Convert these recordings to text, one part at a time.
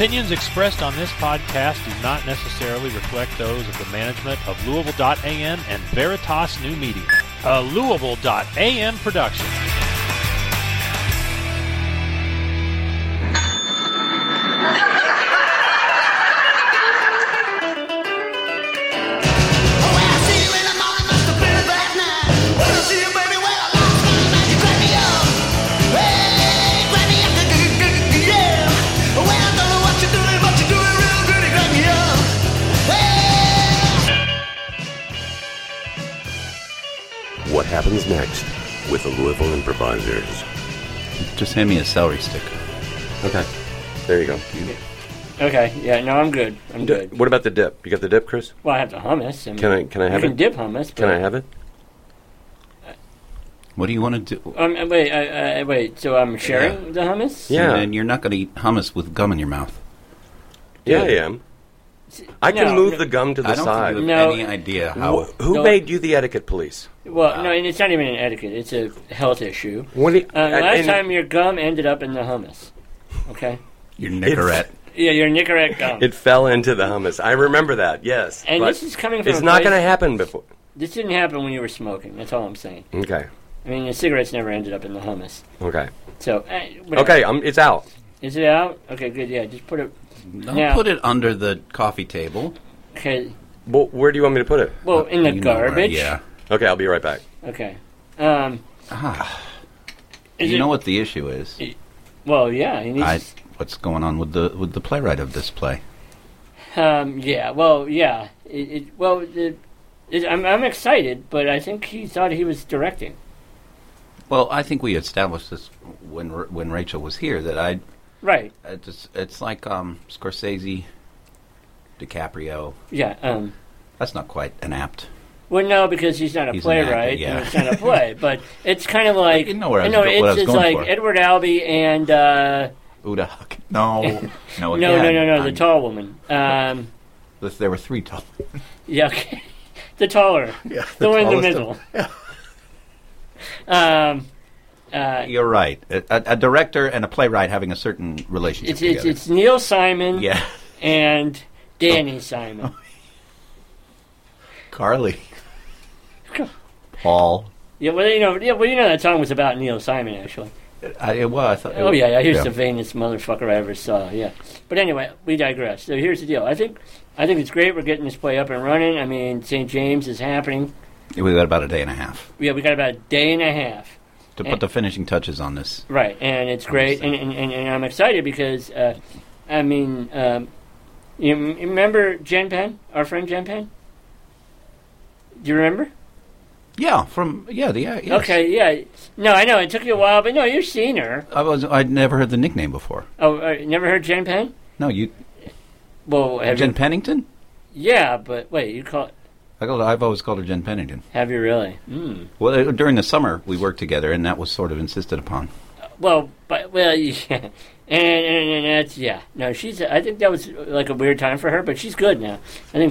Opinions expressed on this podcast do not necessarily reflect those of the management of Louisville.am and Veritas New Media, a Louisville.am production. What happens next with the Louisville Improvisers? Just hand me a celery stick. Okay, there you go. Okay, yeah, no, I'm good. I'm good. What about the dip? You got the dip, Chris? Well, I have the hummus. I mean, Can I have you it? can dip hummus. Can I have it? What do you want to do? Wait. So I'm sharing the hummus? Yeah. And you're not going to eat hummus with gum in your mouth. Yeah, I am. I can No, move no. the gum to the I don't side. think you have No. any idea how. Who No. made you the etiquette police? Well, no, and it's not even an etiquette. It's a health issue. What do you, Last time your gum ended up in the hummus. Okay? Your Nicorette. Yeah, your Nicorette gum. it fell into the hummus. I remember that. Yes, And but this is coming from it's a not place- going to happen before. This didn't happen when you were smoking. That's all I'm saying. Okay. I mean, the cigarettes never ended up in the hummus. Okay. So, whatever. Okay. It's out. Is it out? Okay, good. Yeah, just put it. Don't Now- put it under the coffee table. Okay. Well, where do you want me to put it? Well, in the You know, right, garbage. yeah. Okay, I'll be right back. Okay. Ah. Is You it- know what the issue is? Well, yeah. He needs. What's going on with the playwright of this play? Yeah. Well, yeah. I'm excited, but I think he thought he was directing. Well, I think we established this when Rachel was here that Right. it's like Scorsese, DiCaprio. Yeah. That's not quite an apt. Well, no, because he's not a He's an actor, playwright, yeah. and it's not a play. But it's kind of like You know where I was no, go- what I was it's going like for. Edward Albee and Uda Huck. No, no, no, again, the tall woman. There were three tall. Yeah, okay. The taller, Yeah, the one in the tallest middle. You're right. A director and a playwright having a certain relationship together. It's Neil Simon Yeah, and Danny Simon. Carly, Paul. Yeah, well, you know that song was about Neil Simon, actually. I thought. Oh yeah, he was the vainest motherfucker I ever saw. Yeah, but anyway, we digress. So here's the deal. I think it's great. We're getting this play up and running. I mean, St. James is happening. We got about a day and a half Yeah, we got about a day and a half. to put the finishing touches on this. Right, and it's great, and I'm excited because you remember Jen Penn, our friend Jen Penn? Do you remember? Yeah, yes. Okay, yeah. No, I know it took you a while, but no, you've seen her. I'd never heard the nickname before. Oh, never heard Jen Penn? No, you. Well, have Jen you? Pennington? Yeah, but wait, you call? I've always called her Jen Pennington. Have you really? Mm. Well, during the summer we worked together, and that was sort of insisted upon. Well, yeah, and that's yeah. No, I think that was like a weird time for her, but she's good now.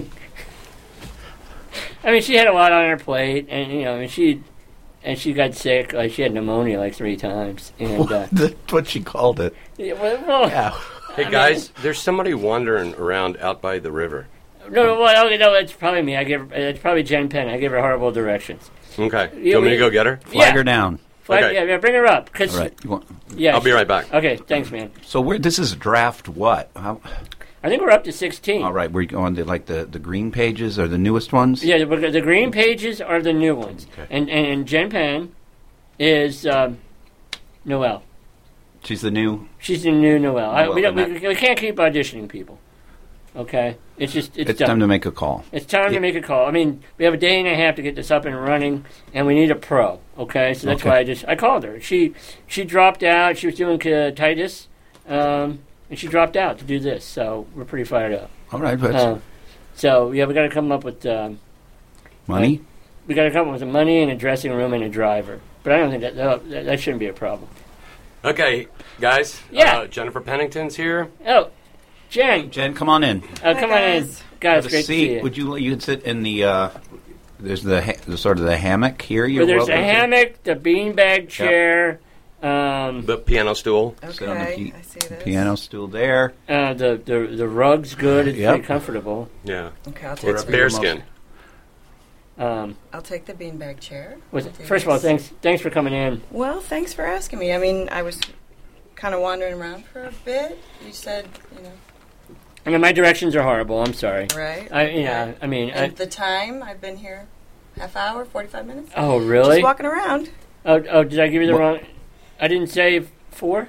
I mean, she had a lot on her plate, and she got sick. Like she had pneumonia like 3 times, and That's what she called it. yeah, well, Yeah. Hey, guys, there's somebody wandering around out by the river. no, it's probably me. It's probably Jen Penn. I gave her horrible directions. Okay. Do Yeah, you want me to we- go get her? Flag her down. Okay. Yeah, bring her up. 'Cause, All right. You want, yeah, I'll be right back. Okay, thanks, man. so this is draft what? I think we're up to 16. All right. We're going to like the green pages or the newest ones? Yeah, the green pages are the new ones, Okay. and Jen Penn is Noelle. She's the new. She's the new Noelle. Well, We can't keep auditioning people. Okay, it's It's done. time to make a call. It's time to make a call. I mean, we have a day and a half to get this up and running, and we need a pro. Okay, so that's Okay. why I called her. She dropped out. She was doing Titus, and she dropped out to do this. So we're pretty fired up. All right. But So yeah, we got to come up with money? we got to come up with the money and a dressing room and a driver. But I don't think that shouldn't be a problem. Okay, guys. Yeah. Jennifer Pennington's here. Oh, Jen, Jen, come on in. come on in, guys. Have a Great to seat. see you. Would you could sit in the there's the sort of the hammock here. Well, there's a hammock, the beanbag chair, The piano stool. Sit on the Okay, I see this. piano stool there. The rug's good. It's Yep. pretty comfortable. Yeah. Okay, I'll take It's the, bearskin. I'll take the beanbag chair. First of all, thanks for coming in. Well, thanks for asking me. I mean, I was kind of wandering around for a bit. You said, I mean, my directions are horrible. I'm sorry. right? I mean, And the time, I've been here half hour, 45 minutes. oh really? Just walking around. Oh, did I give you the wrong? I didn't say 4.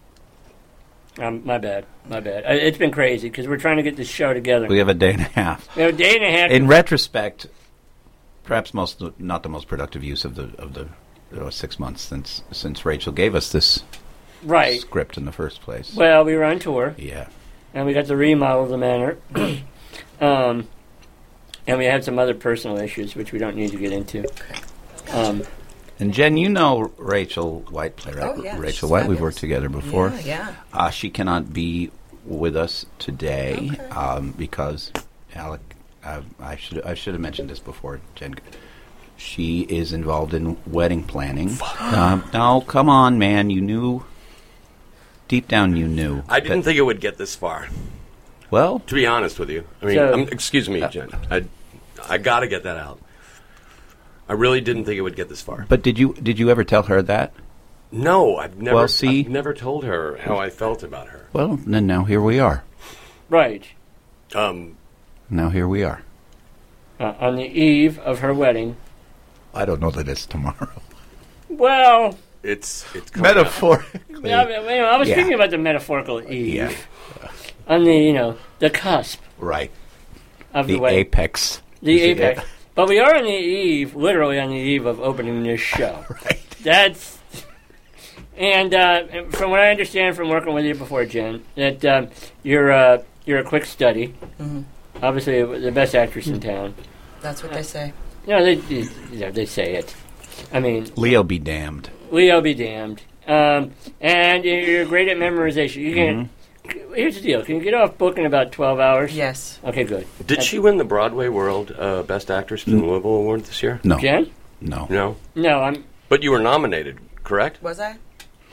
My bad. It's been crazy because we're trying to get this show together. We have a day and a half. We have a day and a half. In retrospect, perhaps not the most productive use of the 6 months since Rachel gave us this right. script in the first place. Well, we were on tour, Yeah. and we got to remodel the manor, and we had some other personal issues which we don't need to get into. And Jen, you know Rachel White, playwright. Oh, yeah, Rachel she's White, we've fabulous. worked together before. Yeah. She cannot be with us today Okay. because Alec. I should have mentioned this before, Jen. She is involved in wedding planning. No, come on, man. You knew. Deep down, you knew. I didn't think it would get this far. Well, To be honest with you, I mean, So- excuse me, Jen. I got to get that out. I really didn't think it would get this far. but did you ever tell her that? No, I've never. Well, see- I've never told her how I felt about her. Well, then now here we are. Right. Now here we are. On the eve of her wedding. I don't know that it's tomorrow. Well, It's coming up. Metaphorically. I was Yeah. thinking about the metaphorical eve. Yeah. On the cusp Right. of the The wedding. apex. The Is it- apex. But we are on the eve, literally on the eve of opening this show. Right. That's... And from what I understand from working with you before, Jen, that you're a quick study. Mhm. Obviously, the best actress in town. That's what they say. No, they say it. I mean, Leo be damned. Leo be damned. And you're great at memorization. You can. Here's the deal. Can you get off book in about 12 hours? Yes. Okay, good. Did she win the Broadway World Best Actress in Louisville Award this year? No. Jen? No. No. No, I'm. But you were nominated, correct? Was I?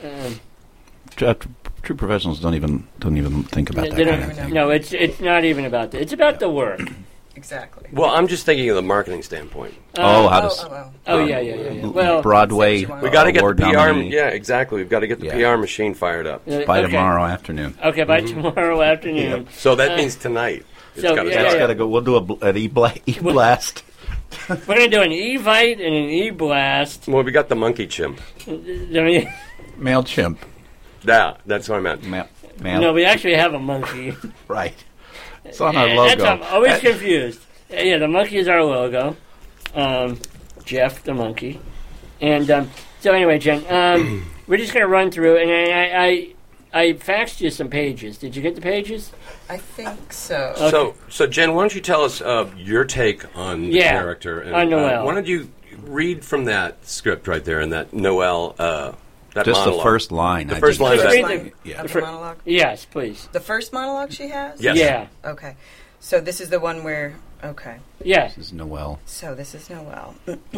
True professionals don't even think about that they kind don't- of thing. no, it's not even about that. It's about the work. Exactly. Well, I'm just thinking of the marketing standpoint. Oh, yeah. Well, Broadway. Say what you want. We got to get the award PR. nominee Yeah, exactly. We've got to get the Yeah. PR machine fired up. by okay. tomorrow afternoon. Okay, by tomorrow afternoon. So that means tonight. It's so, gotta yeah, start. That's yeah. got to go. We'll do an e-blast. We're going to do an e-vite and an e-blast. Well, we got the monkey chimp. MailChimp. Yeah, that's what I meant. Mail. No, we actually have a monkey. Right. It's on our Yeah, logo. I'm always confused. Yeah, the monkey is our logo. Jeff the monkey. And so anyway, Jen, we're just going to run through, and I faxed you some pages. Did you get the pages? I think so. Okay. So Jen, why don't you tell us your take on the Yeah, character? And, on Noelle. why don't you read from that script right there and that Noelle, that Just monologue. the first line. The I first think. line of First that. line Yeah. of the monologue. Yes, please. The first monologue she has? Yes. Yeah. Okay. So this is the one where, okay. Yes. This is Noelle. So this is Noelle.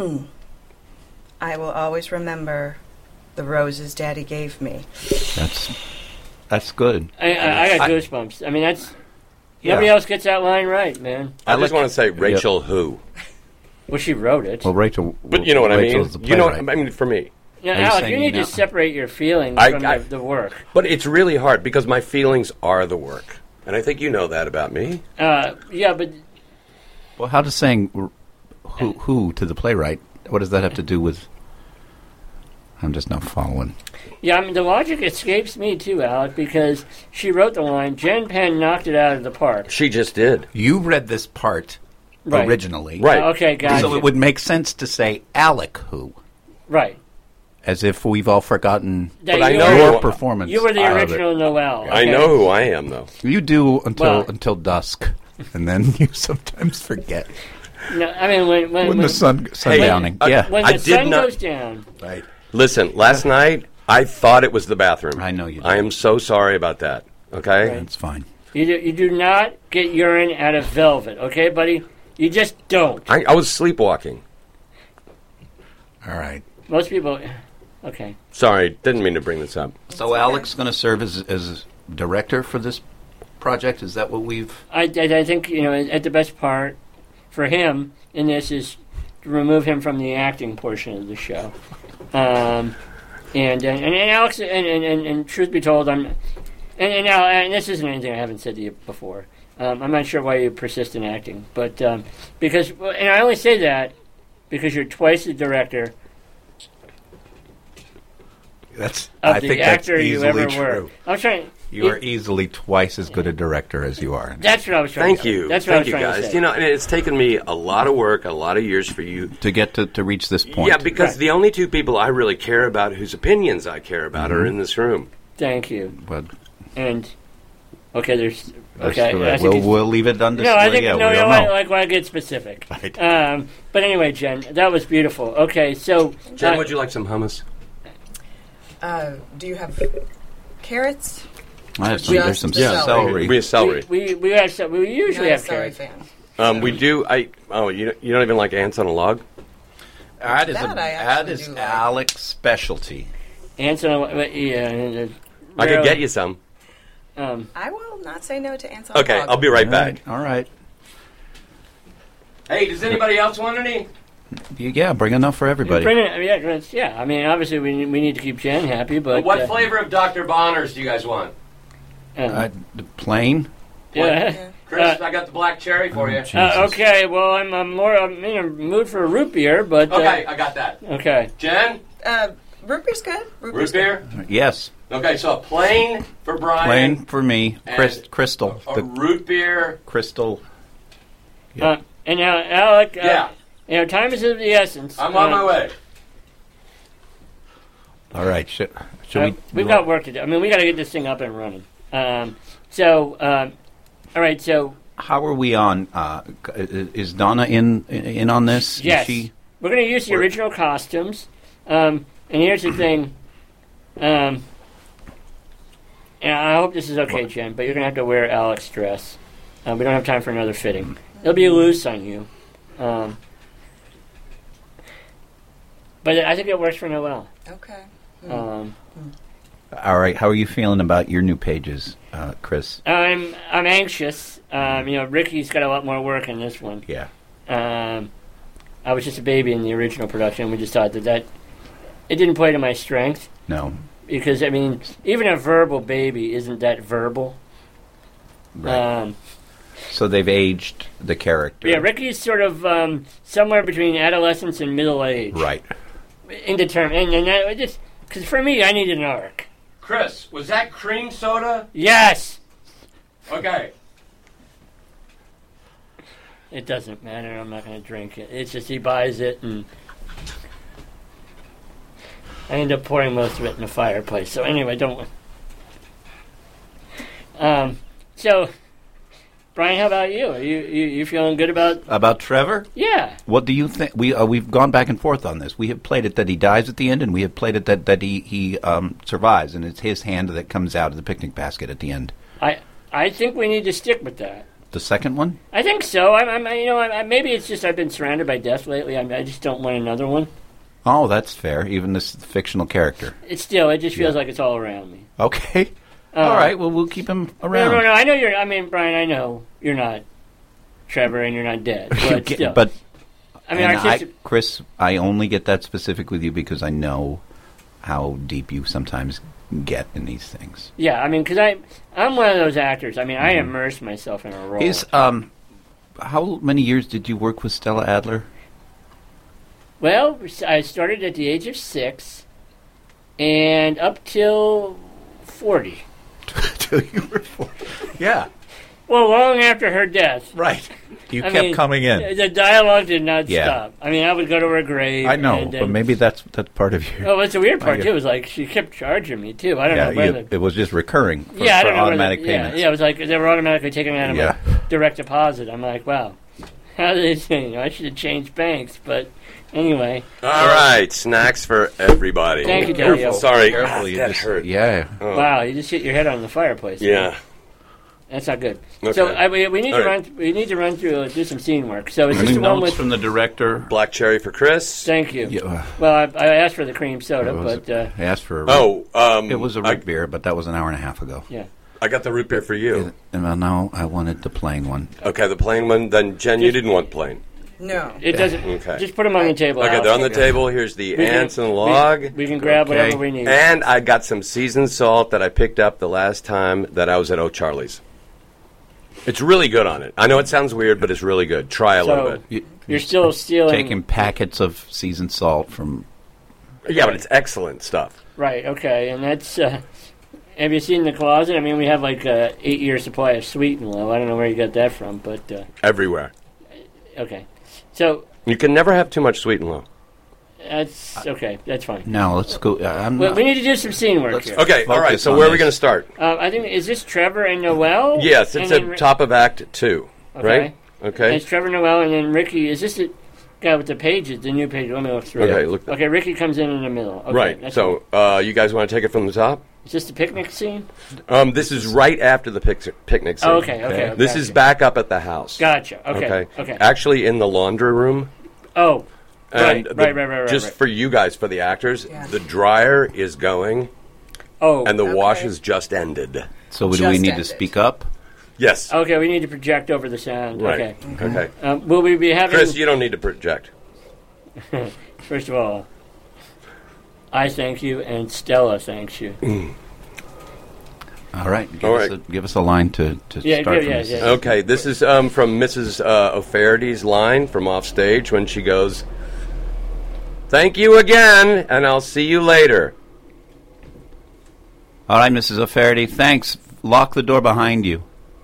I will always remember the roses Daddy gave me. That's good. I got goosebumps. I mean, that's... Yeah. Nobody else gets that line right, man. I I just like- want to say Rachel who. Well, she wrote it. Well, Rachel. But you know what I mean? Rachel's the You know, playwright. I mean, for me. Now, Are you Alec, saying you need now? to separate your feelings I- from I- the work. But it's really hard because my feelings are the work. And I think you know that about me. Yeah, but Well, how does saying who to the playwright? What does that have to do with? I'm just not following. yeah, I mean, the logic escapes me too, Alec, because she wrote the line. Jen Penn knocked it out of the park. She just did. You read this part Right. originally, Right. Okay, guys. So it would make sense to say Alec who, Right. as if we've all forgotten But I you know- were- your performance. You were the of it. original Noelle. I okay? know who I am, though. You do Well- until dusk, and then you sometimes forget No, I mean, when the sundowning. Hey, yeah, when I the did sun not- goes down. right. Listen, last night I thought it was the bathroom. I know you did. I am so sorry about that. Okay? That's fine. You do not get urine out of velvet, okay, buddy? You just don't. I was sleepwalking. All right. Most people... Okay. Sorry, didn't mean to bring this up. So Alex going to serve as director for this project? Is that what we've... I think, at the best part for him in this is to remove him from the acting portion of the show. And Alex, and truth be told, and this isn't anything I haven't said to you before. I'm not sure why you persist in acting, but because, and I only say that because you're twice the director of the actor you ever were. I'm trying. You are easily twice as good a director as you are. That's what I was trying to say. That's what I was trying guys. to say. And it's taken me a lot of work, a lot of years for you to get to reach this point. Yeah, because the only two people I really care about, whose opinions I care about, are in this room. Thank you. But, and okay, there's okay. We'll leave it undisputed. No, I think I want to get specific. Right. But anyway, Jen, that was beautiful. Okay, so Jen, would you like some hummus? Do you have carrots? There's some celery. We have celery. We usually have celery carrots. Fan. We do. You don't even like ants on a log? That is Alex's specialty. Ants on a log. Yeah. I could get you some. I will not say no to ants on a log. Okay, I'll be right back. All right. Hey, does anybody else want any? Yeah, bring enough for everybody. Yeah. I mean, obviously we need to keep Jen happy, but what flavor of Dr. Bonners do you guys want? The plain. Yeah. Chris, I got the black cherry for you. Okay, well, I'm in a mood for a root beer, but okay, I got that. Okay, Jen. Root beer's good. Root beer. Yes. Okay, so a plain for Brian. Plain for me. Crystal. A root beer. Crystal. Yeah. And now, Alec. Time is of the essence. I'm on my way. All right. Should we? We've got work to do. I mean, we got to get this thing up and running. All right. So, how are we on? Is Donna in on this? Yes. We're going to use the original costumes. And here's the thing. And I hope this is okay, Jen, but you're going to have to wear Alex's dress. We don't have time for another fitting. It'll be loose on you. But I think it works for Noelle. Okay. All right. How are you feeling about your new pages, Chris? I'm anxious. Ricky's got a lot more work in this one. Yeah. I was just a baby in the original production. We just thought that it didn't play to my strength. No. Because, I mean, even a verbal baby isn't that verbal. Right. So they've aged the character. Yeah, Ricky's sort of somewhere between adolescence and middle age. Right. Indeterminate. And that just... Because for me, I needed an arc. Chris, was that cream soda? Yes! Okay. It doesn't matter. I'm not going to drink it. It's just he buys it, and I end up pouring most of it in the fireplace. So anyway, don't... So, Brian, how about you? Are you feeling good about Trevor? Yeah. What do you think? We've gone back and forth on this. We have played it that he dies at the end, and we have played it that he survives, and it's his hand that comes out of the picnic basket at the end. I think we need to stick with that. The second one? I think so. Maybe it's just I've been surrounded by death lately. I just don't want another one. Oh, that's fair. Even this fictional character. It just feels like it's all around me. Okay. All right. Well, we'll keep him around. No. I know you're. I mean, Brian. I know you're not Trevor, and you're not dead. But still. But I mean, Chris, I only get that specific with you because I know how deep you sometimes get in these things. Yeah, I mean, because I'm one of those actors. I mean, I immerse myself in a role. How many years did you work with Stella Adler? Well, I started at the age of 6, and up till 40. Till you were 40. Yeah. Well, long after her death. Right. You kept coming in. The dialogue did not stop. I mean, I would go to her grave. I know, but maybe that's part of your... Oh, it's a weird part, too. It was like she kept charging me, too. I don't know whether... It was just recurring for I don't know automatic payments. Yeah, it was like they were automatically taking out of my direct deposit. I'm like, wow. How do they say? I should have changed banks, but anyway. All right, snacks for everybody. Thank you, Careful. Daniel. Sorry. Careful, that hurt. Yeah. Oh. Wow, you just hit your head on the fireplace. Yeah. That's not good. Okay. So we need All to right. run. We need to run through do some scene work. So is this Any the one notes with? from the director? Black cherry for Chris. Thank you. Yeah, Well, I asked for the cream soda, but I asked for a Oh, it was a root beer, but that was an hour and a half ago. yeah. I got the root beer for you. And now I wanted the plain one. Okay, the plain one. Then Jen, you didn't want plain. No. It doesn't. Okay. Just put them on the table. Okay, Alex. they're on the table. Here's the We can- ants and the log. We can grab Okay. whatever we need. And I got some seasoned salt that I picked up the last time that I was at O'Charlie's. It's really good on it. I know it sounds weird, but it's really good. Try a little bit. You're still stealing. Taking packets of seasoned salt from. Yeah, but it's excellent stuff. Right. Okay. And that's. Have you seen the closet? I mean, we have like 8-year supply of Sweet and Low. I don't know where you got that from, but Everywhere. okay. So You can never have too much sweet and low. that's okay. That's fine. Now let's go. We need to do some scene work here. Okay, all right. Focus So on where are we this. going to start? I think is this Trevor and Noel? Yes, it's And then at top of Act 2, Okay. right? And Okay. it's Trevor Noel, and then Ricky. Is this the guy with the pages? The new page. Let me look through. Okay, it. look. Okay, Ricky comes in the middle. Okay, Right. that's So you guys want to take it from the top? fine. Is this the picnic scene? This is right after the picnic scene. Oh, okay. This gotcha. is back up at the house. Gotcha. Okay. Actually, in the laundry room. Oh, And right. Just for you guys, for the actors, Yeah. the dryer is going, oh. and the wash Okay. has just ended. So do we Just need ended. to speak up? Yes. Okay, we need to project over the sound. Right. Okay. Okay. Will we be having? Chris, you don't need to project. First of all, I thank you, and Stella thanks you. All right. All right. Give us a line to Yeah, start from yeah, this. yeah. Okay, this is from Mrs. O'Farady's line from off stage when she goes, "Thank you again, and I'll see you later." All right, Mrs. O'Faraday, thanks. Lock the door behind you.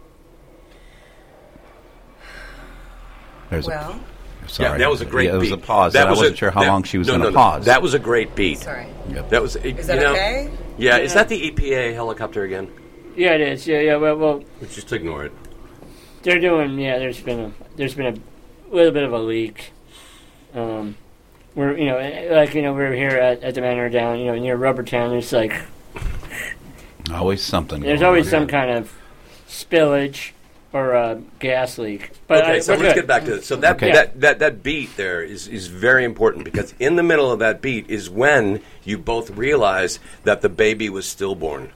There's Well, sorry. Yeah, that was a great It was beat. a pause. That I was wasn't sure how long she was going to pause. That was a great beat. sorry. That was. Is that okay? Yeah, is that the EPA helicopter again? Yeah, it is. Yeah. Well, Just ignore it. they're doing. Yeah, there's been a little bit of a leak. We're we're here at the Manor Down, near Rubbertown. There's like Always something. there's going always on. some kind of spillage or a gas leak. But Okay, so we're let's good. get back to this. So that Okay. that beat there is very important because in the middle of that beat is when you both realize that the baby was stillborn.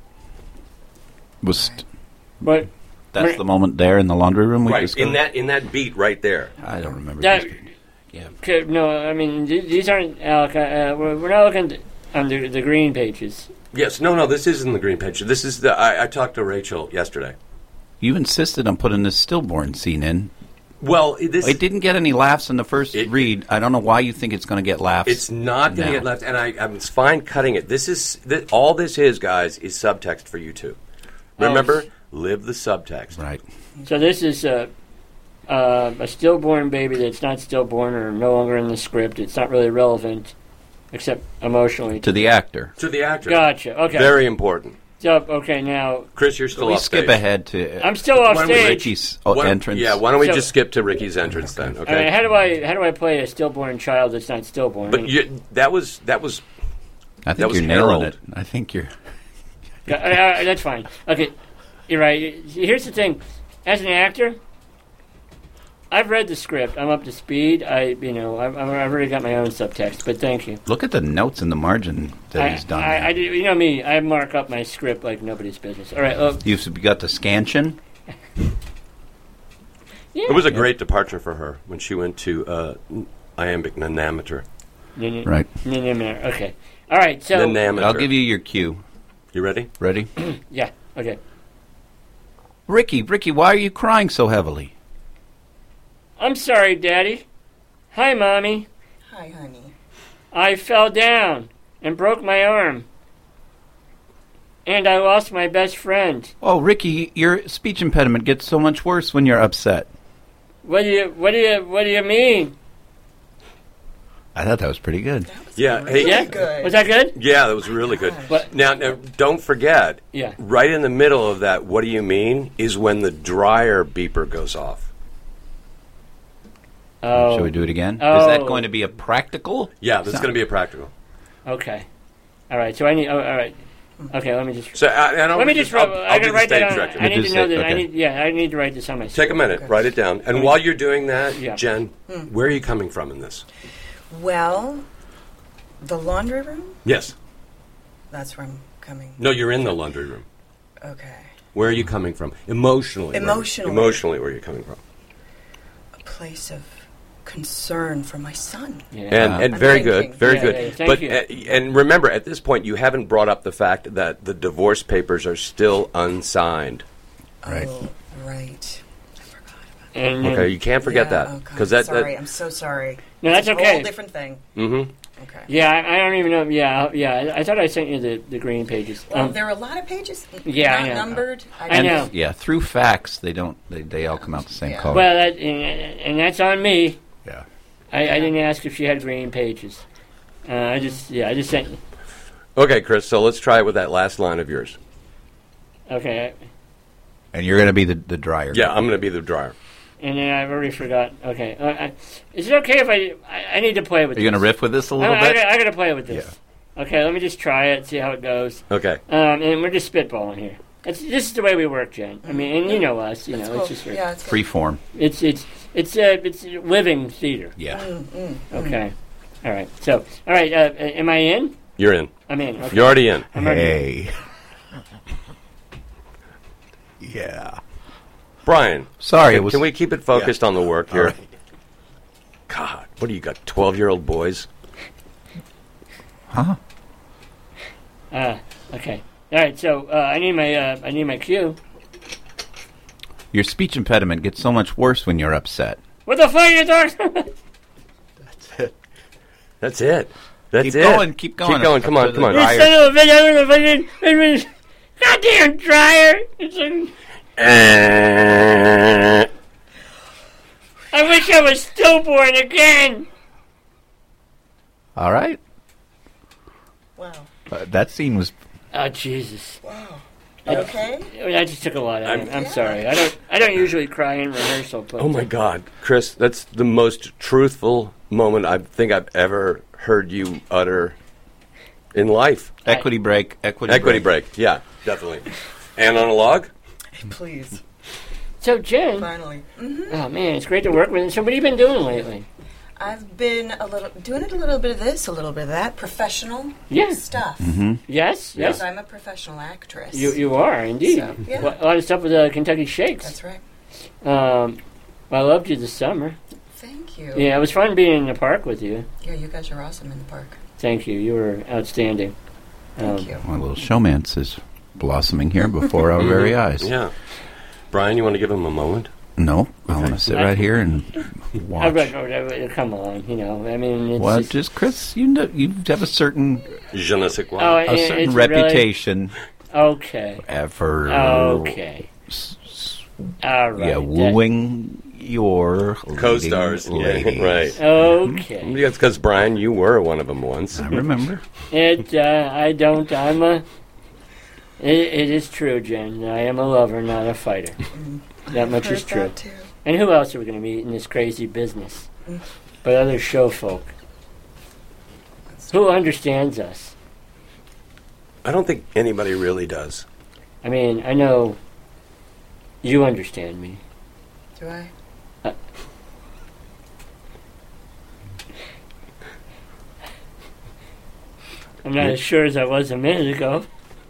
But That's the moment there in the laundry room. We Right discovered? in that beat right there. I don't remember. that, this. Yeah. no, I mean these aren't. Alec, we're not looking on the green pages. Yes, no, this isn't the green picture. This is the. I talked to Rachel yesterday. You insisted on putting this stillborn scene in. Well, this It didn't get any laughs in the first read. I don't know why you think it's going to get laughs. It's not going to now. get left, and I was fine cutting it. All this is, guys, is subtext for you two. Remember, live the subtext. Right. So this is a stillborn baby that's not stillborn or no longer in the script. It's not really relevant, except emotionally. To the actor. To the actor. Gotcha. Okay. Very important. So, okay, now Chris, you're still We off skip stage. ahead to I'm still off Why don't we- stage. Ricky's entrance. Yeah, why don't we So- just skip to Ricky's entrance then? I Okay. mean, how do I play a stillborn child that's not stillborn? But that was I that think was you're nailing Harold. it. I think you're. That's fine. Okay, you're right. Here's the thing: as an actor, I've read the script. I'm up to speed. I've already got my own subtext. But thank you. Look at the notes in the margin that he's done. I do. You know me. I mark up my script like nobody's business. All right. You've got the scansion. Yeah. It was a great departure for her when she went to iambic pentameter. Right. Okay. All right. So Pentameter. I'll give you your cue. You ready? Ready? yeah. Okay. Ricky, why are you crying so heavily? I'm sorry, Daddy. Hi, Mommy. Hi, honey. I fell down and broke my arm. And I lost my best friend. Oh, Ricky, your speech impediment gets so much worse when you're upset. What do you mean? I thought that was pretty good. Yeah. Hey, Yeah? Good. Was that good? Yeah, that was really good. What? Now, don't forget. Yeah. Right in the middle of that, what do you mean? Is when the dryer beeper goes off. Oh. Shall we do it again? Is Oh. that going to be a practical? Yeah, that's going to be a practical. Okay. All right. So I need. Oh, all right. Okay, let me just. So I don't. Let me just. I'll I be can the write that stage on. director. I need to know that. Okay. I need to write this on my. Take a minute, write it down. And while you're doing that, Yeah. Jen, where are you coming from in this? Well, the laundry room? Yes. That's where I'm coming. No, you're in the laundry room. Okay. Where are you coming from? Emotionally. Emotionally. Emotionally, where are you coming from? A place of concern for my son. Yeah. And I'm very thinking. good, very Yeah, good. yeah, thank But you. and remember, at this point, you haven't brought up the fact that the divorce papers are still unsigned. Right. Oh, right. I forgot about And Okay, you can't forget Yeah, that okay. because that. Sorry, I'm so sorry. No, that's It's a okay. whole different thing. Mm-hmm. Okay. Yeah, I don't even know. Yeah. I thought I sent you the green pages. Well, there are a lot of pages Yeah, I not know. numbered. I know. Yeah, through fax, they don't. They all come out the same Yeah. color. Well, and that's on me. yeah. I didn't ask if she had green pages. I just sent. Okay, Chris. So let's try it with that last line of yours. Okay, And you're going to be the dryer. Yeah, I'm going to be the dryer. and then I've already forgot. Okay, is it okay if I need to play with? Are you going to this. riff with this a little I bit? got to play with this. Okay, let me just try it, see how it goes. Okay. And we're just spitballing here. This is the way we work, Jen. I mean, and you know us. You That's know, cool. it's just Yeah, it's Free form. it's living theater. Yeah. Okay, all right. So, all right. Am I in? You're in. I'm in. Okay. You're already in. I'm already in. Hey. Yeah. Brian. Sorry, it Can, was. can we keep it focused on the work here? All right. God, what do you got? 12-year-old boys? Huh? Okay. All right. So I need my cue. Your speech impediment gets so much worse when you're upset. What the fuck you talking? That's it. That's Keep it. going, keep going. Keep going. Come on, Up to come on. the You dryer. son of a bitch! I'm gonna fucking goddamn dryer. It's like, I wish I was stillborn again. All right. Wow. That scene was. Oh Jesus! Wow. Okay. I just took a lot out of it. I'm sorry. I don't usually cry in rehearsal. But Oh my God, Chris, that's the most truthful moment I think I've ever heard you utter in life. Equity break. Equity break, yeah, definitely. And on a log? Please. So Jen, Finally. oh man, it's great to work with. So what have you been doing lately? I've been doing a little bit of this, a little bit of that, professional Yeah. stuff. Yes, Because yes. I'm a professional actress. You are indeed. So, yeah. A lot of stuff with Kentucky Shakes. That's right. I loved you this summer. Thank you. Yeah, it was fun being in the park with you. Yeah, you guys are awesome in the park. Thank you. You were outstanding. Thank you. My little showmance is blossoming here before our very eyes. Yeah. Brian, you want to give him a moment? No, I want to sit right here and watch. Come on, you know. I mean, it's Well, just, just Chris, you know, you have a certain Je ne sais quoi. Oh, a it's certain really- reputation okay. for Okay. All right. yeah, wooing your Co-stars. leading Yeah, ladies. right. Okay. That's because, Brian, you were one of them once. I remember. I don't. I'm a. It is true, Jen. I am a lover, not a fighter. That much Heard is true. that too. And who else are we going to meet in this crazy business? But other show folk. Who understands us? I don't think anybody really does. I mean, I know you understand me. Do I? I'm not as sure as I was a minute ago.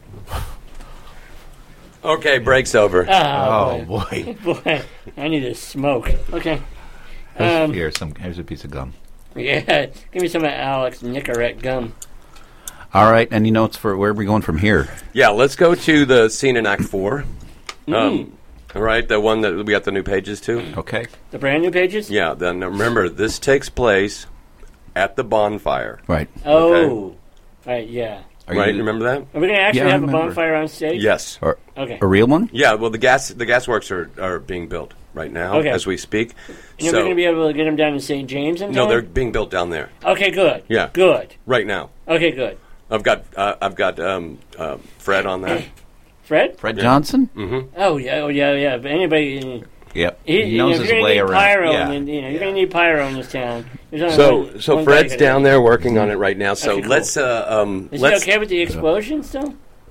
Okay, break's over. Oh Boy. boy! Boy, I need a smoke. Okay. Here's a piece of gum. Yeah, give me some of Alex Nicorette gum. All right, and you know it's for where are we going from here? Yeah, let's go to the scene in Act 4. All right, the one that we got the new pages to. Okay. The brand new pages? Yeah, then remember, this takes place at the bonfire. Right. Oh. Right, yeah. Right, remember that? Are we going to actually Yeah, I have a remember. bonfire on stage? Yes. Okay. A real one? Yeah, well, the gas works are being built right now Okay. as we speak. And are we going to be able to get them down to St. James in No, time? they're being built down there Okay, good. Yeah. Good. right now. Okay, good. I've got Fred on that. Fred? Fred Johnson? Oh, yeah. But anybody... Yep. He knows if his you're gonna way need around. pyro, Yeah. and, you're going to need pyro in this town. There's So only one guy Fred's gonna- down there working on it right now. So Okay, cool. let's Is let's he okay with the explosion still?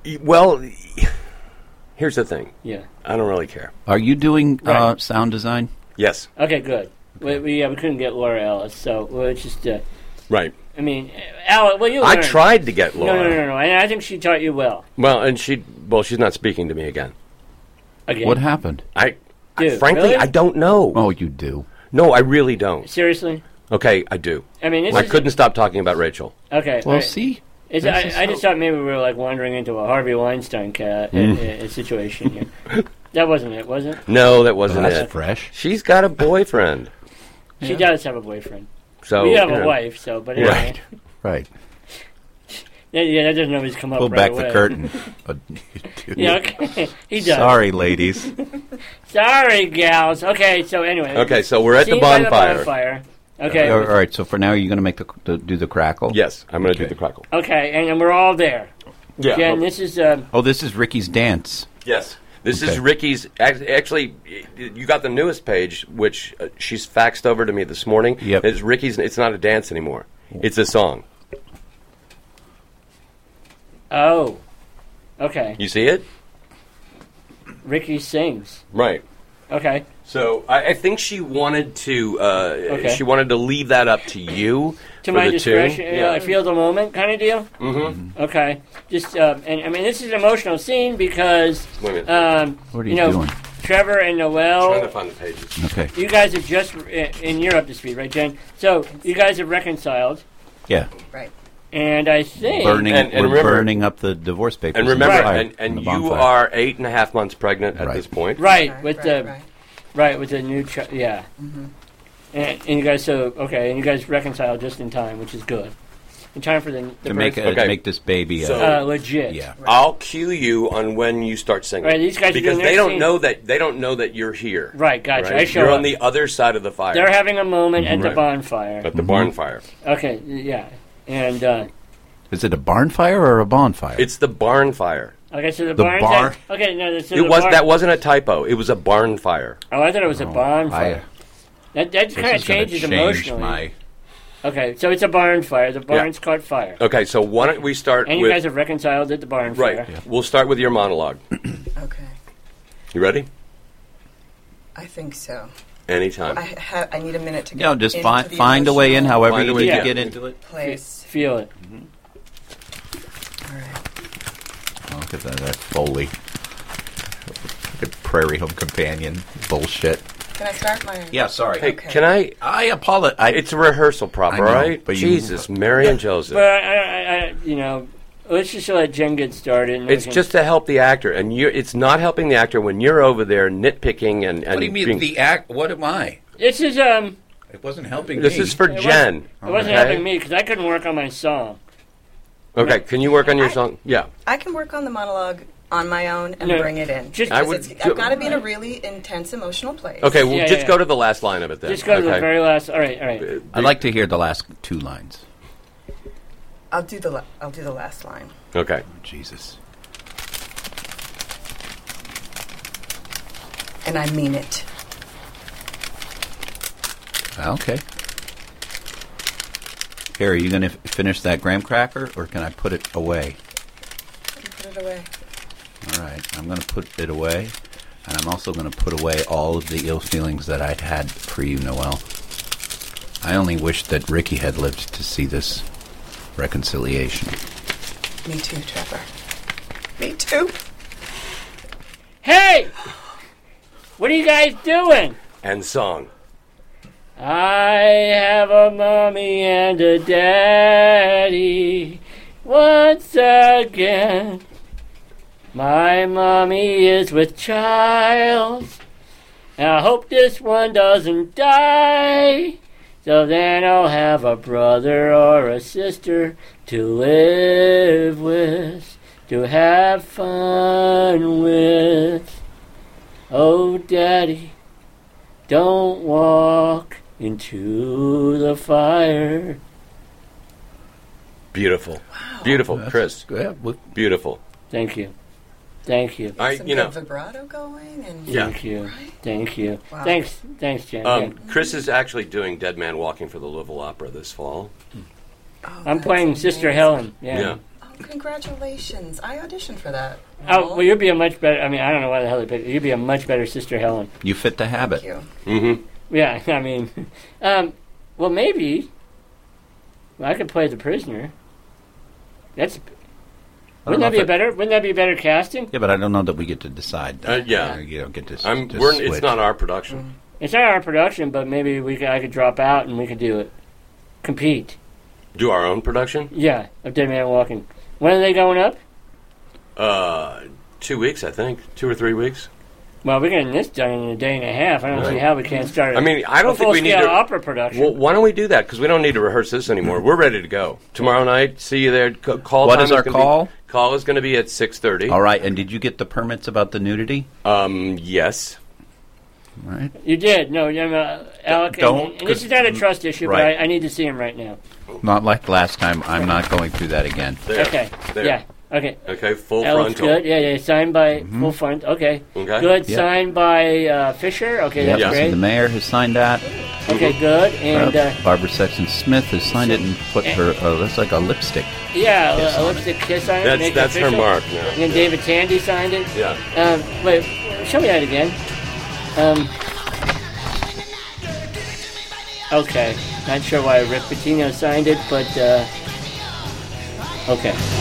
Well, here's the thing. Yeah. I don't really care. Are you doing Right. sound design? Yes. Okay, good. We couldn't get Laura Ellis, so we'll just. Right. I mean, Al, well, you I learned. tried to get Laura. No. And I think she taught you well. Well, and she's not speaking to me again. Again. What happened? Dude, Frankly, really? I don't know. Oh, you do. No, I really don't. Seriously? Okay, I do. I mean, this I is couldn't stop talking about Rachel. Okay. Well, all right. see, I just thought maybe we were like wandering into a Harvey Weinstein situation here. That wasn't it, was it? No, that wasn't that's it. fresh. She's got a boyfriend. She does have a boyfriend. So We have you a know. wife, so but anyway. Right. Right. Yeah, that doesn't always come up Pull right back away. the curtain. But you do. Yeah, okay. He does. Sorry, ladies. Sorry, gals. Okay, so anyway. Okay, so we're at the Scene by bonfire. Okay. All right. So for now, you're going to make do the crackle. Yes, I'm going to do Okay. the crackle. Okay, and we're all there. Yeah. Jen, this is Oh, this is Ricky's dance. Yes. This is Okay. Ricky's. Actually, you got the newest page, which she's faxed over to me this morning. Yep. It's Ricky's. It's not a dance anymore. It's a song. Oh. Okay. You see it? Ricky sings. Right. Okay. So I think she wanted to. She wanted to leave that up to you. To for my the discretion, tune. I feel the moment kind of deal. Mm-hmm. Okay. Just and I mean this is an emotional scene because Wait a minute. What are you you know doing? Trevor and Trying to Noelle. find the pages. Okay. You guys have just and you're up to speed, right, Jen? So you guys have reconciled, Yeah. Right. and I think Burning. And we're remember- burning up the divorce papers. And in the remember, fire, and in the you bonfire. are 8.5 months pregnant at Right. this point. right with the right. right with the new yeah. And you guys and you guys reconciled just in time, which is good. In time for the to make birth. it, Okay. to make this baby. So- Legit. yeah. I'll cue you on when you start singing. Right, these guys are because doing their they don't scene. know that you're here. Right, gotcha. Right? I show You're up. on the other side of the fire. They're having a moment at the Right. bonfire. at the barn fire. Okay, yeah. And Is it a barn fire or a bonfire? It's the barn fire. okay, so the bar? barn. Okay, no, so It the was barn, that wasn't a typo. It was a barn fire. Oh, I thought it was a bonfire. That This kind of is gonna changes change emotionally. my. Okay, so it's a barn fire. The barn's caught fire, Okay, so why don't we start and you with guys have reconciled at the barn right? fire. We'll start with your monologue. Okay. You ready? I think so. Anytime. I need a minute to get You know, just into the find a way in, emotional however Find a you way need to to get get into it. place. Feel it. All right. Look at that Foley. Look at Prairie Home Companion bullshit. Can I start my? Yeah, sorry. Hey, Okay. can I? I apologize. It's a rehearsal prop, I all know, right? but you- Jesus, Mary and Joseph. But I let's just let Jen get started. And It's just to help the actor, and it's not helping the actor when you're over there nitpicking and. What do you mean being- the act? What am I? this is It wasn't helping This me. is for It Jen. It wasn't okay? helping me because I couldn't work on my song. Okay, can you work on your song? Yeah. I can work on the monologue on my own and No, bring it in. just- I Because would. I've got to be in a really intense emotional place. Okay, well, Yeah, just yeah. go to the last line of it then. Just go to the okay? very last. All right. I'd like to hear the last two lines. I'll do the last line. Okay. Jesus. And I mean it. Okay. Here, are you going to finish that graham cracker, or can I put it away? You put it away. All right, I'm going to put it away, and I'm also going to put away all of the ill feelings that I'd had for you, Noelle. I only wish that Ricky had lived to see this reconciliation. Me too, Trevor. Me too. Hey, what are you guys doing? And song. I have a mommy and a daddy once again. My mommy is with child. And I hope this one doesn't die. So then I'll have a brother or a sister to live with, to have fun with. Oh, Daddy, don't walk into the fire. Beautiful. Beautiful, Chris. Yeah, Beautiful. Thank you. Thank you. I, Some you know, good vibrato going and Yeah. Thank you. Thank you. Wow. Thanks, Jen. Yeah. Chris is actually doing Dead Man Walking for the Louisville Opera this fall. Oh, I'm that's playing Sister amazing. Helen. Yeah. Oh, Congratulations. I auditioned for that. Oh, well, you'd be a much better. I mean, I don't know why the hell they picked. You'd be a much better Sister Helen. You fit the habit. Thank you. Yeah, I mean, well, maybe I could play the prisoner. Wouldn't that be better casting? Yeah, but I don't know that we get to decide. Yeah. You don't get to. It's not our production. It's not our production, but maybe I could drop out and we could do it. Compete. Do our own production? Yeah, of Dead Man Walking. When are they going up? 2 weeks, I think. 2 or 3 weeks. Well, we're getting this done in a day and a half. I don't see how we can't start. I mean, I don't think we need to opera production. Well, why don't we do that? Because we don't need to rehearse this anymore. We're ready to go tomorrow night. See you there. Call. What is our call? Call is going to be at 6:30. All right. And did you get the permits about the nudity? Yes. All right. You did. No, Alec. And this is not a trust issue, right. but I need to see him right now. Not like last time. I'm not going through that again. There. Okay. There. Yeah. Okay. Okay. Full that frontal. Looks good. Yeah. Signed by full front. Okay. Okay. Good. Yep. Signed by Fisher. Okay. Yep. That's great. The mayor has signed that. Okay. Good. And Barbara Sexton Smith has signed it and put her. That's like a lipstick. Yeah, a lipstick kiss on it. That's her mark. Yeah. And then David Tandy signed it. Yeah. Wait. Show me that again. Okay. Not sure why Rick Pitino signed it, but okay.